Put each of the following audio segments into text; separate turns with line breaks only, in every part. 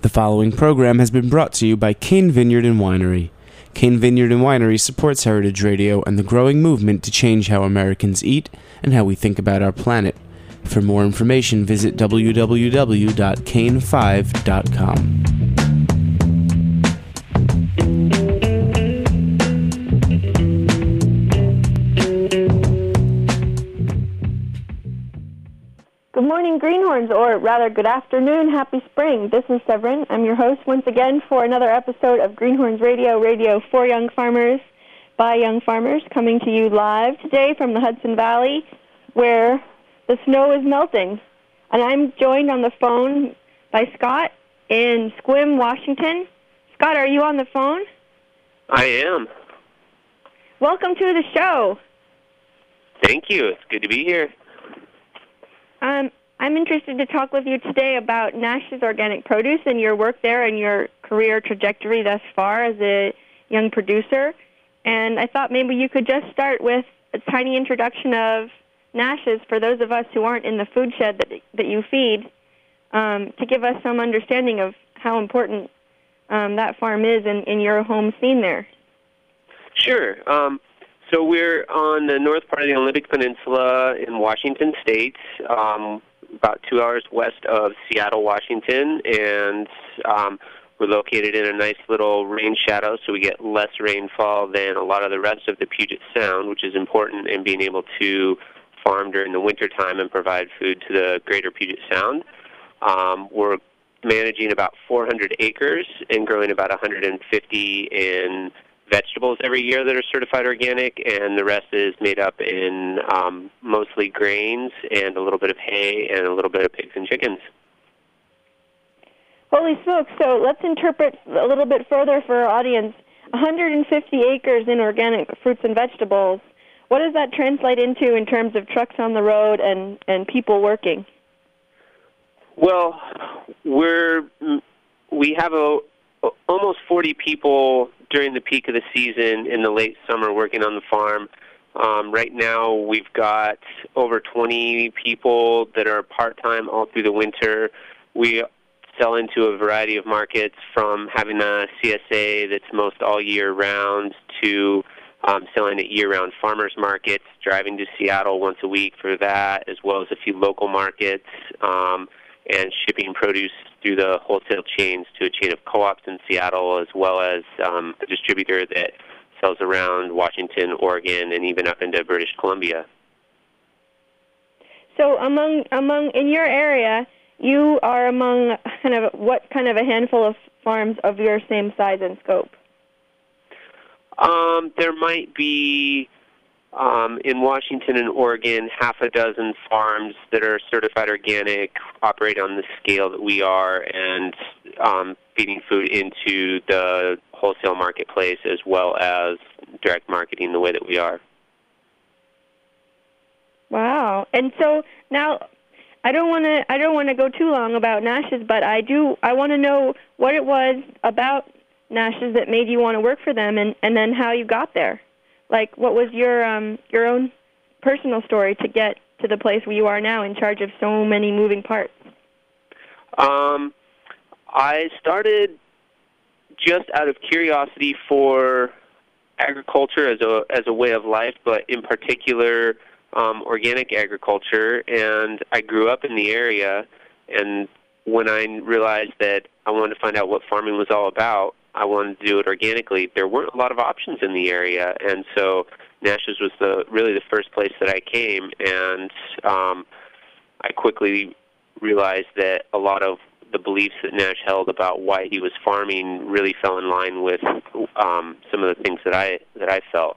The following program has been brought to you by Cane Vineyard and Winery. Cane Vineyard and Winery supports Heritage Radio and the growing movement to change how Americans eat and how we think about our planet. For more information, visit www.cane5.com.
Good morning, Greenhorns, or rather, good afternoon, happy spring. This is Severin. I'm your host once again for another episode of Greenhorns Radio, radio for young farmers, by young farmers, coming to you live today from the Hudson Valley, where the snow is melting. And I'm joined on the phone by Scott in Sequim, Washington. Scott, are you on the phone?
I am.
Welcome to the show.
Thank you. It's good to be here.
I'm interested to talk with you today about Nash's Organic Produce and your work there and your career trajectory thus far as a young producer. And I thought maybe you could just start with a tiny introduction of Nash's for those of us who aren't in the food shed that you feed, to give us some understanding of how important that farm is in your home scene there.
Sure. So we're on the north part of the Olympic Peninsula in Washington State, about 2 hours west of Seattle, Washington, and we're located in a nice little rain shadow, so we get less rainfall than a lot of the rest of the Puget Sound, which is important in being able to farm during the wintertime and provide food to the greater Puget Sound. We're managing about 400 acres and growing about 150 in vegetables every year that are certified organic, and the rest is made up in mostly grains and a little bit of hay and a little bit of pigs and chickens.
Holy smokes, so let's interpret a little bit further for our audience. 150 acres in organic fruits and vegetables. What does that translate into in terms of trucks on the road and people working?
Well, we have almost 40 people during the peak of the season in the late summer working on the farm. Right now we've got over 20 people that are part-time all through the winter. We sell into a variety of markets, from having a CSA that's most all year round to selling at year-round farmers markets, driving to Seattle once a week for that, as well as a few local markets, and shipping produce through the wholesale chains to a chain of co-ops in Seattle, as well as a distributor that sells around Washington, Oregon, and even up into British Columbia.
So among in your area, you are among what kind of a handful of farms of your same size and scope?
There might be, in Washington and Oregon, half a dozen farms that are certified organic, operate on the scale that we are, and feeding food into the wholesale marketplace as well as direct marketing the way that we are. Wow.
And so now, I don't want to go too long about Nash's, but I want to know what it was about Nash's that made you want to work for them, and then how you got there. Like, what was your own personal story to get to the place where you are now, in charge of so many moving parts?
I started just out of curiosity for agriculture as a way of life, but in particular organic agriculture. And I grew up in the area, and when I realized that I wanted to find out what farming was all about, I wanted to do it organically. There weren't a lot of options in the area, and so Nash's was really the first place that I came, and I quickly realized that a lot of the beliefs that Nash held about why he was farming really fell in line with some of the things that I felt.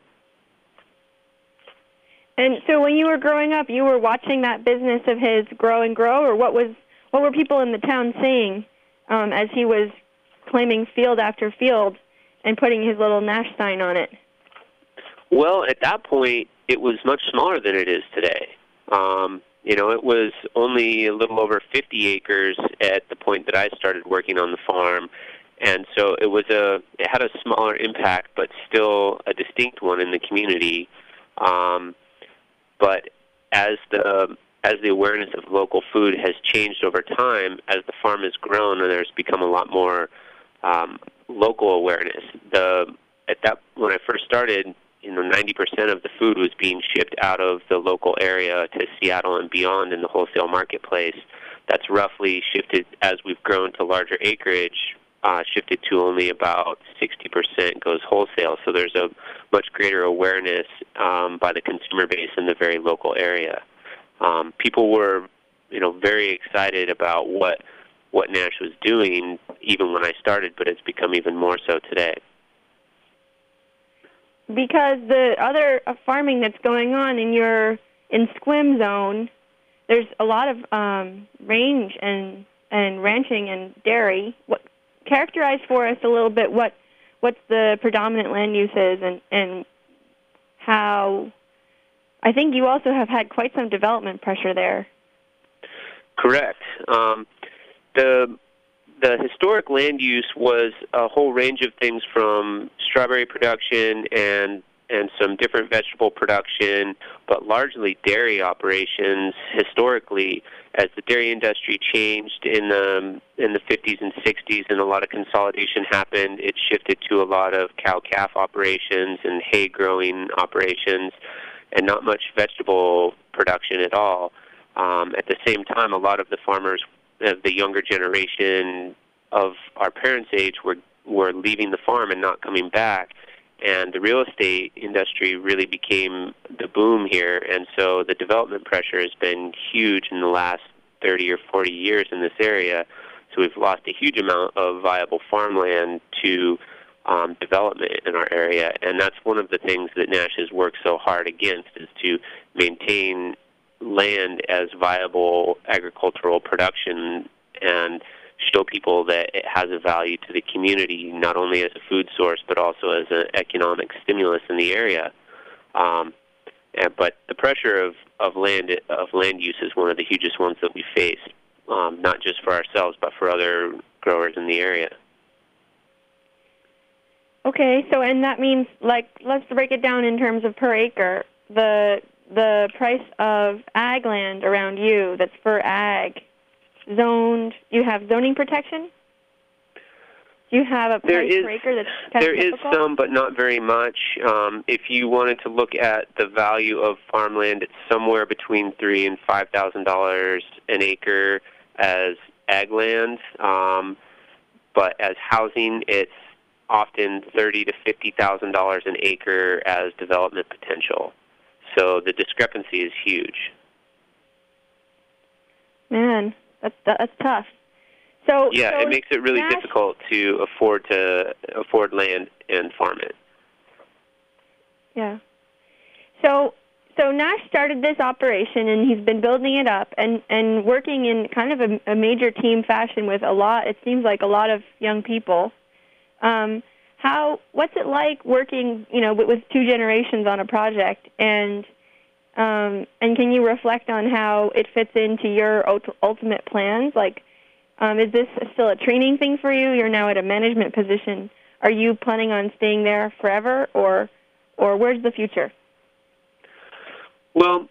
And so when you were growing up, you were watching that business of his grow and grow, or what were people in the town saying as he was claiming field after field and putting his little Nash sign on it?
Well, at that point, it was much smaller than it is today. It was only a little over 50 acres at the point that I started working on the farm, and so it had a smaller impact, but still a distinct one in the community. But as the as the awareness of local food has changed over time, as the farm has grown, and there's become a lot more local awareness. When I first started, 90% of the food was being shipped out of the local area to Seattle and beyond in the wholesale marketplace. That's roughly shifted as we've grown to larger acreage, shifted to only about 60% goes wholesale. So there's a much greater awareness by the consumer base in the very local area. People were, very excited about what Nash was doing even when I started, but it's become even more so today.
Because the other farming that's going on in Sequim zone, there's a lot of range and ranching and dairy. Characterize for us a little bit what's the predominant land uses and how. I think you also have had quite some development pressure there.
Correct. The historic land use was a whole range of things, from strawberry production and some different vegetable production, but largely dairy operations historically. As the dairy industry changed in the 50s and 60s and a lot of consolidation happened, it shifted to a lot of cow-calf operations and hay-growing operations, and not much vegetable production at all. At the same time, a lot of the farmers of the younger generation of our parents' age were leaving the farm and not coming back, and the real estate industry really became the boom here, and so the development pressure has been huge in the last 30 or 40 years in this area. So we've lost a huge amount of viable farmland to development in our area, and that's one of the things that Nash has worked so hard against, is to maintain land as viable agricultural production and show people that it has a value to the community, not only as a food source but also as an economic stimulus in the area. But the pressure of land use is one of the hugest ones that we face, not just for ourselves but for other growers in the area.
Okay, so and that means, let's break it down in terms of per acre. The price of ag land around you that's for ag zoned. You have zoning protection? Do you have a price per acre that's kind of typical?
There is some, but not very much. If you wanted to look at the value of farmland, it's somewhere between $3,000 and $5,000 an acre as ag land. But as housing, it's often $30,000 to $50,000 an acre as development potential. So the discrepancy is huge.
Man, that's tough. So
it makes it really difficult to afford land and farm it.
Yeah. So Nash started this operation, and he's been building it up and working in kind of a major team fashion with it seems like a lot of young people. What's it like working, with two generations on a project, and can you reflect on how it fits into your ultimate plans? Is this still a training thing for you? You're now at a management position. Are you planning on staying there forever, or where's the future?
Well,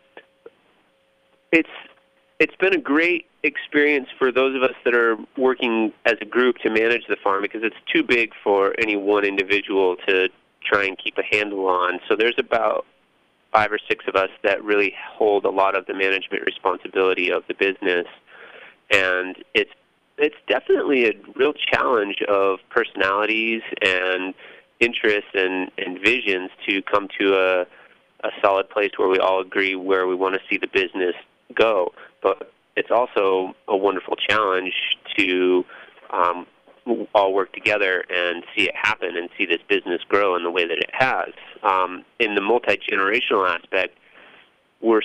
it's been a great experience for those of us that are working as a group to manage the farm, because it's too big for any one individual to try and keep a handle on. So there's about 5 or 6 of us that really hold a lot of the management responsibility of the business, and it's definitely a real challenge of personalities and interests and visions to come to a solid place where we all agree where we want to see the business go. But it's also a wonderful challenge to all work together and see it happen and see this business grow in the way that it has. In the multi-generational aspect, we're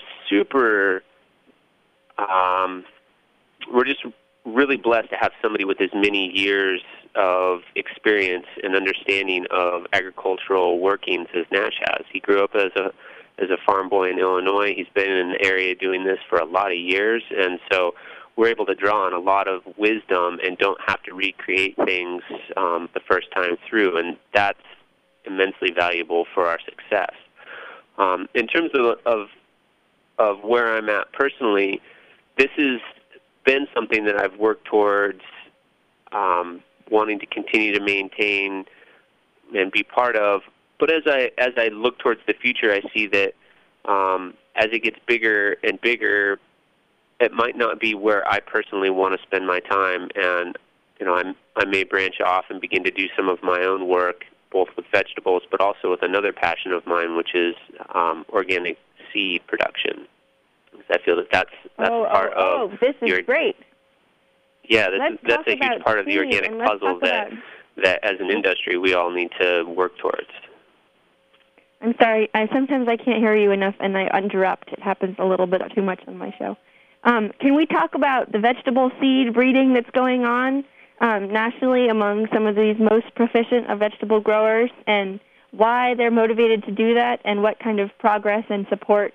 just really blessed to have somebody with as many years of experience and understanding of agricultural workings as Nash has. He grew up as a farm boy in Illinois. He's been in the area doing this for a lot of years, and so we're able to draw on a lot of wisdom and don't have to recreate things the first time through, and that's immensely valuable for our success. In terms of of where I'm at personally, this has been something that I've worked towards wanting to continue to maintain and be part of. But as I look towards the future, I see that as it gets bigger and bigger, it might not be where I personally want to spend my time, and I may branch off and begin to do some of my own work, both with vegetables, but also with another passion of mine, which is organic seed production. I feel that's part of.
This is great.
Yeah, that's a huge part of the organic puzzle that as an industry we all need to work towards.
I'm sorry, sometimes I can't hear you enough and I interrupt. It happens a little bit too much on my show. Can we talk about the vegetable seed breeding that's going on nationally among some of these most proficient of vegetable growers, and why they're motivated to do that, and what kind of progress and support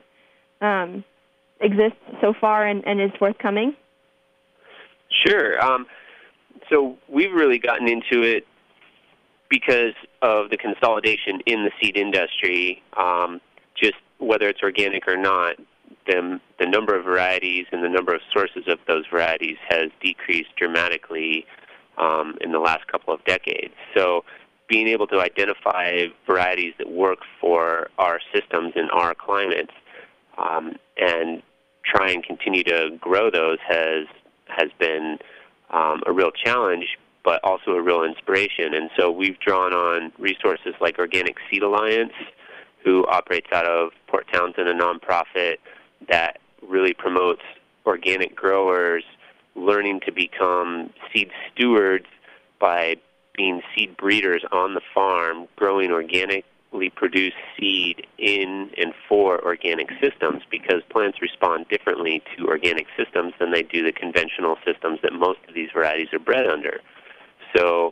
exists so far and is forthcoming?
Sure. So we've really gotten into it because of the consolidation in the seed industry. Just whether it's organic or not, the number of varieties and the number of sources of those varieties has decreased dramatically in the last couple of decades. So being able to identify varieties that work for our systems and our climates and try and continue to grow those has been a real challenge, but also a real inspiration. And so we've drawn on resources like Organic Seed Alliance, who operates out of Port Townsend, a nonprofit that really promotes organic growers learning to become seed stewards by being seed breeders on the farm, growing organically produced seed in and for organic systems, because plants respond differently to organic systems than they do the conventional systems that most of these varieties are bred under. So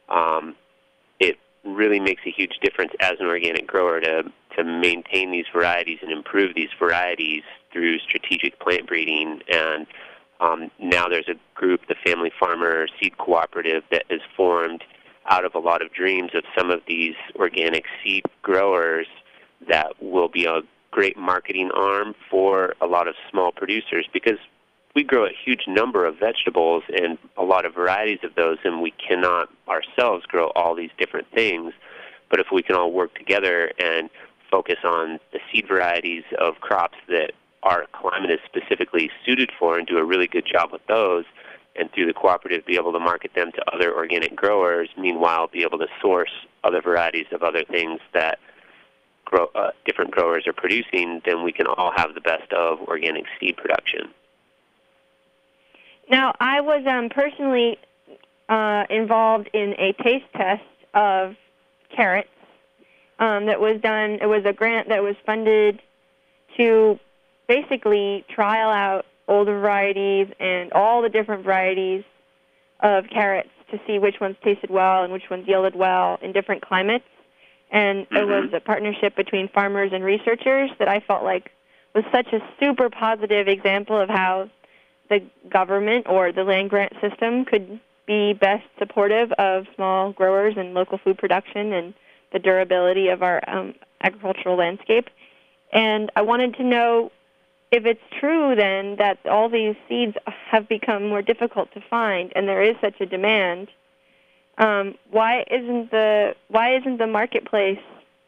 it really makes a huge difference as an organic grower to maintain these varieties and improve these varieties through strategic plant breeding. And now there's a group, the Family Farmer Seed Cooperative, that is formed out of a lot of dreams of some of these organic seed growers that will be a great marketing arm for a lot of small producers, because we grow a huge number of vegetables and a lot of varieties of those, and we cannot ourselves grow all these different things. But if we can all work together and focus on the seed varieties of crops that our climate is specifically suited for and do a really good job with those, and through the cooperative be able to market them to other organic growers, meanwhile be able to source other varieties of other things that different growers are producing, then we can all have the best of organic seed production.
Now, I was personally involved in a taste test of carrots that was done. It was a grant that was funded to basically trial out older varieties and all the different varieties of carrots to see which ones tasted well and which ones yielded well in different climates. And it was a partnership between farmers and researchers that I felt like was such a super positive example of how the government or the land grant system could be best supportive of small growers and local food production and the durability of our agricultural landscape. And I wanted to know if it's true then that all these seeds have become more difficult to find and there is such a demand. Why isn't the marketplace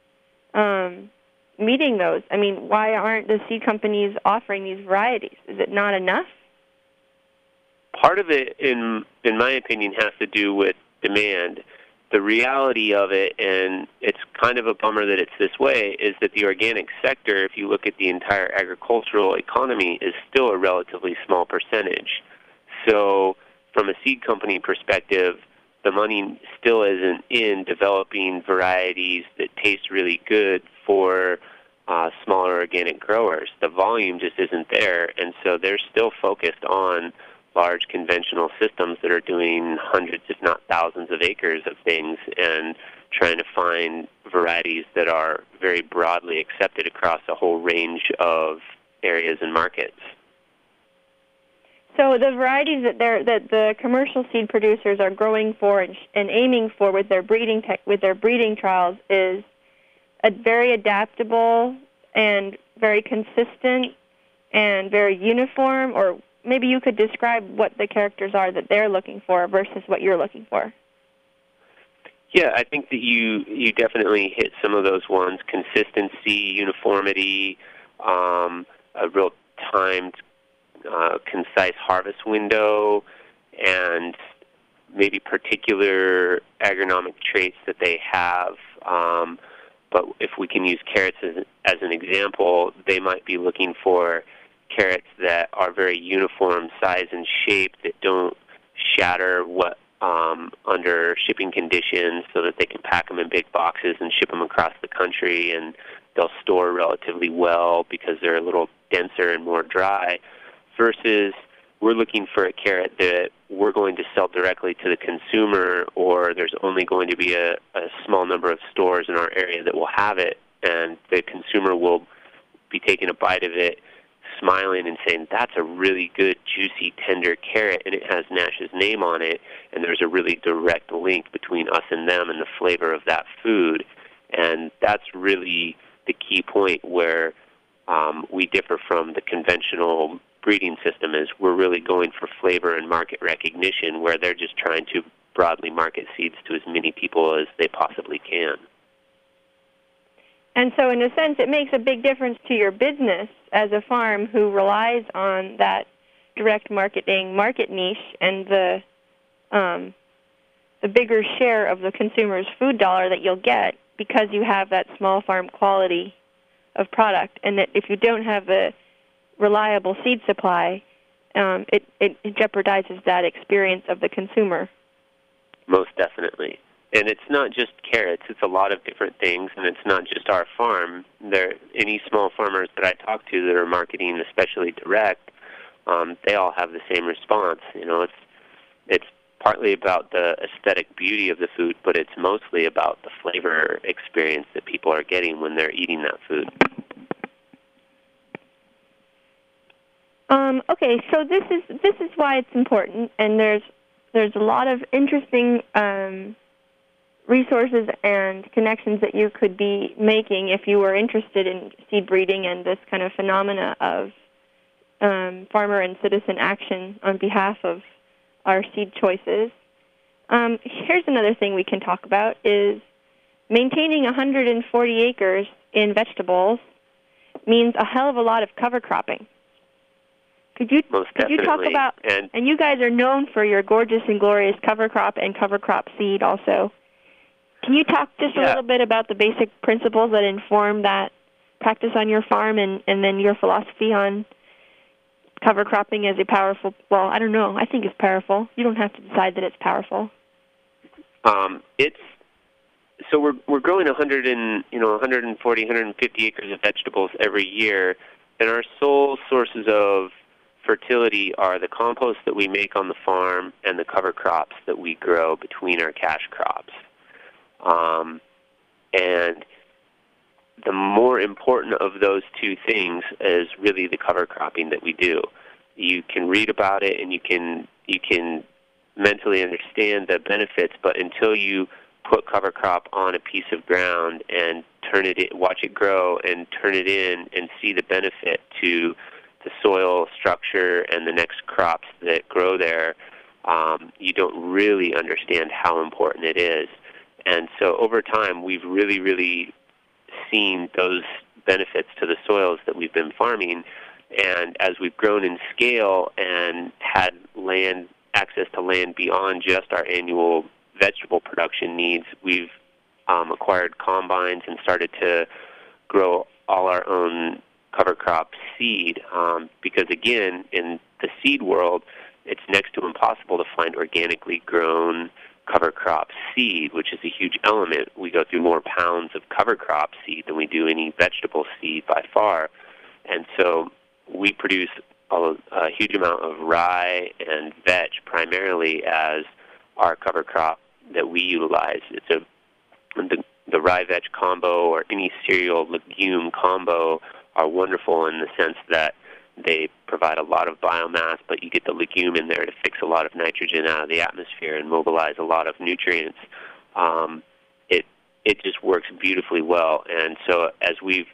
meeting those? I mean, why aren't the seed companies offering these varieties? Is it not enough?
Part of it, in my opinion, has to do with demand. The reality of it, and it's kind of a bummer that it's this way, is that the organic sector, if you look at the entire agricultural economy, is still a relatively small percentage. So from a seed company perspective, the money still isn't in developing varieties that taste really good for smaller organic growers. The volume just isn't there, and so they're still focused on large conventional systems that are doing hundreds, if not thousands, of acres of things and trying to find varieties that are very broadly accepted across a whole range of areas and markets.
So the varieties that the commercial seed producers are growing for and aiming for with their breeding trials is a very adaptable and very consistent and very uniform, or maybe you could describe what the characters are that they're looking for versus what you're looking for.
Yeah, I think that you definitely hit some of those ones: consistency, uniformity, a real timed, concise harvest window, and maybe particular agronomic traits that they have. But if we can use carrots as an example, they might be looking for carrots that are very uniform size and shape, that don't shatter under shipping conditions, so that they can pack them in big boxes and ship them across the country, and they'll store relatively well because they're a little denser and more dry, versus we're looking for a carrot that we're going to sell directly to the consumer, or there's only going to be a small number of stores in our area that will have it, and the consumer will be taking a bite of it, smiling and saying, that's a really good, juicy, tender carrot, and it has Nash's name on it, and there's a really direct link between us and them and the flavor of that food. And that's really the key point where we differ from the conventional breeding system, is we're really going for flavor and market recognition, where they're just trying to broadly market seeds to as many people as they possibly can.
And so in a sense, it makes a big difference to your business as a farm who relies on that direct marketing market niche and the bigger share of the consumer's food dollar that you'll get, because you have that small farm quality of product. And that if you don't have a reliable seed supply, it jeopardizes that experience of the consumer.
Most definitely. And it's not just carrots, it's a lot of different things, and it's not just our farm. Any small farmers that I talk to that are marketing, especially direct, they all have the same response. It's partly about the aesthetic beauty of the food, but it's mostly about the flavor experience that people are getting when they're eating that food.
Okay, so this is why it's important, and there's a lot of interesting resources and connections that you could be making if you were interested in seed breeding and this kind of phenomena of farmer and citizen action on behalf of our seed choices. Here's another thing we can talk about, is maintaining 140 acres in vegetables means a hell of a lot of cover cropping. Could you talk about, and you guys are known for your gorgeous and glorious cover crop and cover crop seed also. Can you talk just a little bit about the basic principles that inform that practice on your farm, and then your philosophy on cover cropping as a powerful, well, I don't know, I think it's powerful. You don't have to decide that it's powerful.
So we're growing 140, 150 acres of vegetables every year, and our sole sources of fertility are the compost that we make on the farm and the cover crops that we grow between our cash crops. And the more important of those two things is really the cover cropping that we do. You can read about it and you can mentally understand the benefits, but until you put cover crop on a piece of ground and watch it grow and turn it in and see the benefit to the soil structure and the next crops that grow there, you don't really understand how important it is. And so over time, we've really, really seen those benefits to the soils that we've been farming. And as we've grown in scale and had access to land beyond just our annual vegetable production needs, we've acquired combines and started to grow all our own cover crop seed, because again, in the seed world, it's next to impossible to find organically grown cover crop seed, which is a huge element. We go through more pounds of cover crop seed than we do any vegetable seed by far. And so we produce a huge amount of rye and vetch primarily as our cover crop that we utilize. It's the rye-vetch combo or any cereal legume combo are wonderful in the sense that they provide a lot of biomass, but you get the legume in there to fix a lot of nitrogen out of the atmosphere and mobilize a lot of nutrients. It just works beautifully well. And so as we've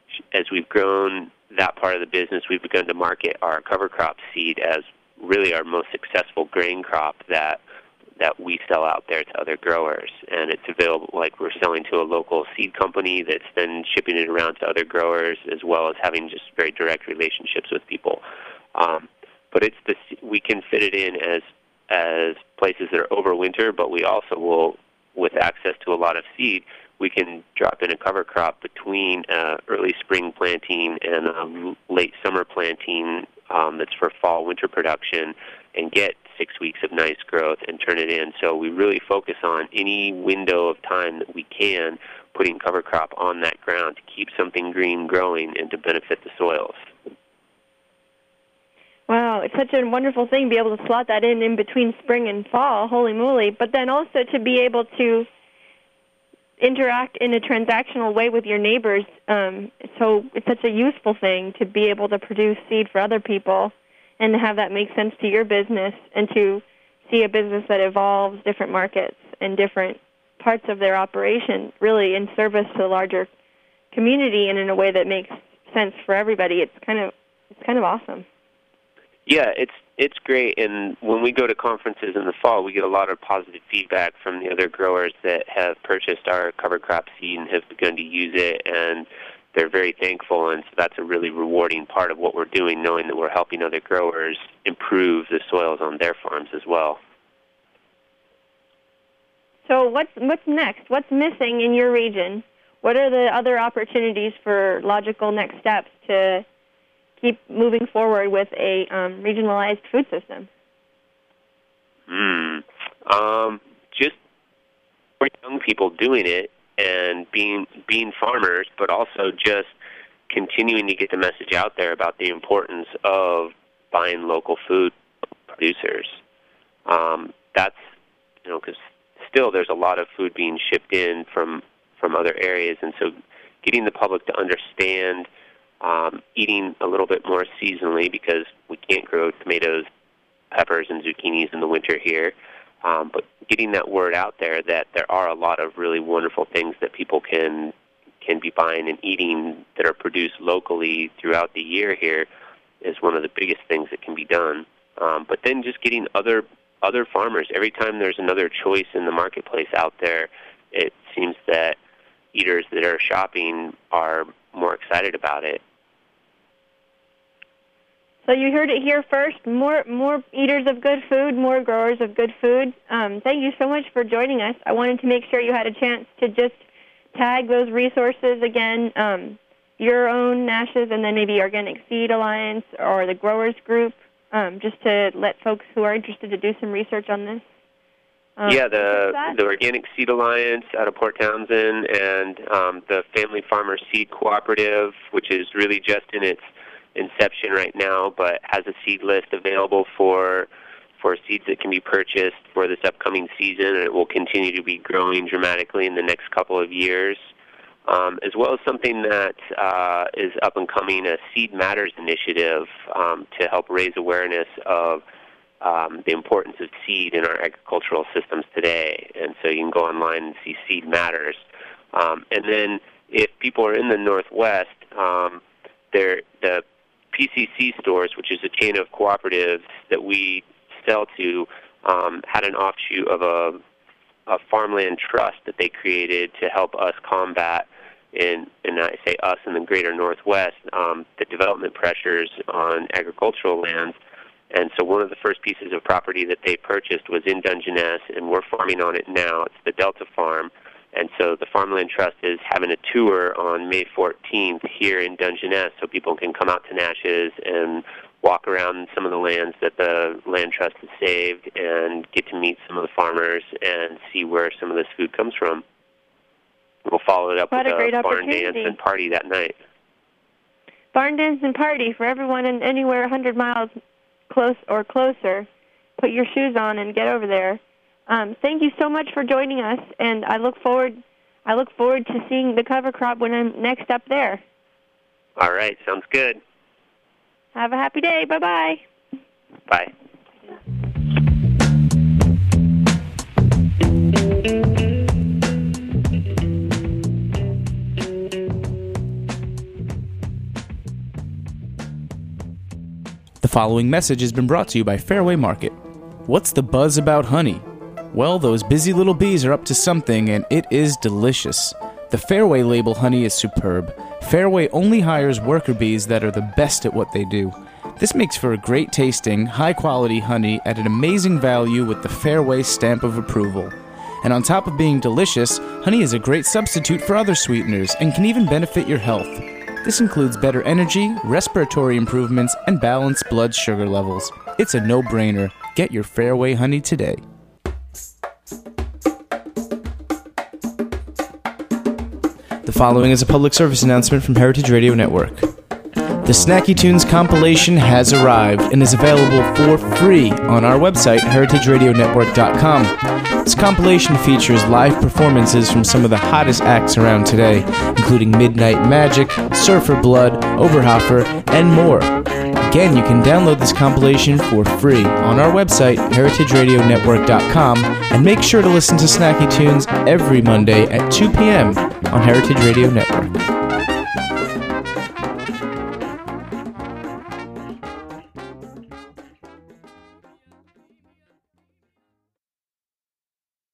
as we've grown that part of the business, we've begun to market our cover crop seed as really our most successful grain crop that we sell out there to other growers. And it's available, like we're selling to a local seed company that's then shipping it around to other growers, as well as having just very direct relationships with people. But we can fit it in as places that are over winter, but we also will, with access to a lot of seed, we can drop in a cover crop between early spring planting and a late summer planting that's for fall winter production, and get 6 weeks of nice growth and turn it in. So we really focus on any window of time that we can, putting cover crop on that ground to keep something green growing and to benefit the soils.
Wow, it's such a wonderful thing to be able to slot that in between spring and fall, holy moly, but then also to be able to interact in a transactional way with your neighbors. So it's such a useful thing to be able to produce seed for other people and to have that make sense to your business, and to see a business that evolves different markets and different parts of their operation really in service to the larger community and in a way that makes sense for everybody. It's kind of awesome.
Yeah, it's great, and when we go to conferences in the fall, we get a lot of positive feedback from the other growers that have purchased our cover crop seed and have begun to use it, and they're very thankful, and so that's a really rewarding part of what we're doing, knowing that we're helping other growers improve the soils on their farms as well.
So what's next? What's missing in your region? What are the other opportunities for logical next steps to keep moving forward with a regionalized food system?
Just for young people doing it and being farmers, but also just continuing to get the message out there about the importance of buying local food producers. That's, because still there's a lot of food being shipped in from other areas, and so getting the public to understand eating a little bit more seasonally, because we can't grow tomatoes, peppers, and zucchinis in the winter here, but getting that word out there that there are a lot of really wonderful things that people can be buying and eating that are produced locally throughout the year here is one of the biggest things that can be done. But then just getting other farmers. Every time there's another choice in the marketplace out there, it seems that eaters that are shopping are more excited about it.
So you heard it here first. More eaters of good food, more growers of good food. Thank you so much for joining us. I wanted to make sure you had a chance to just tag those resources again, your own NASH's, and then maybe Organic Seed Alliance or the Growers Group, just to let folks who are interested to do some research on this.
The Organic Seed Alliance out of Port Townsend, and the Family Farmer Seed Cooperative, which is really just in its inception right now, but has a seed list available for seeds that can be purchased for this upcoming season, and it will continue to be growing dramatically in the next couple of years, as well as something that is up and coming, a Seed Matters initiative to help raise awareness of the importance of seed in our agricultural systems today. And so you can go online and see Seed Matters. And then if people are in the Northwest, the PCC stores, which is a chain of cooperatives that we sell to, had an offshoot of a farmland trust that they created to help us combat, and I say us in the greater Northwest, the development pressures on agricultural lands. And so one of the first pieces of property that they purchased was in Dungeness, and we're farming on it now. It's the Delta Farm. And so the Farmland Trust is having a tour on May 14th here in Dungeness, so people can come out to NASH's and walk around some of the lands that the Land Trust has saved and get to meet some of the farmers and see where some of this food comes from. We'll follow it up with a barn dance and party that night.
Barn dance and party for everyone in anywhere 100 miles close or closer. Put your shoes on and get over there. Thank you so much for joining us, and I look forward to seeing the cover crop when I'm next up there.
All right, sounds good.
Have a happy day. Bye-bye.
Bye.
following message has been brought to you by Fairway Market. What's the buzz about honey? Well, those busy little bees are up to something, and it is delicious. The Fairway label honey is superb. Fairway only hires worker bees that are the best at what they do. This makes for a great tasting, high-quality honey at an amazing value with the Fairway stamp of approval. And on top of being delicious, honey is a great substitute for other sweeteners and can even benefit your health. This includes better energy, respiratory improvements, and balanced blood sugar levels. It's a no-brainer. Get your Fairway honey today. The following is a public service announcement from Heritage Radio Network. The Snacky Tunes compilation has arrived and is available for free on our website, heritageradionetwork.com. This compilation features live performances from some of the hottest acts around today, including Midnight Magic, Surfer Blood, Oberhofer, and more. Again, you can download this compilation for free on our website, heritageradionetwork.com, and make sure to listen to Snacky Tunes every Monday at 2 p.m. on Heritage Radio Network.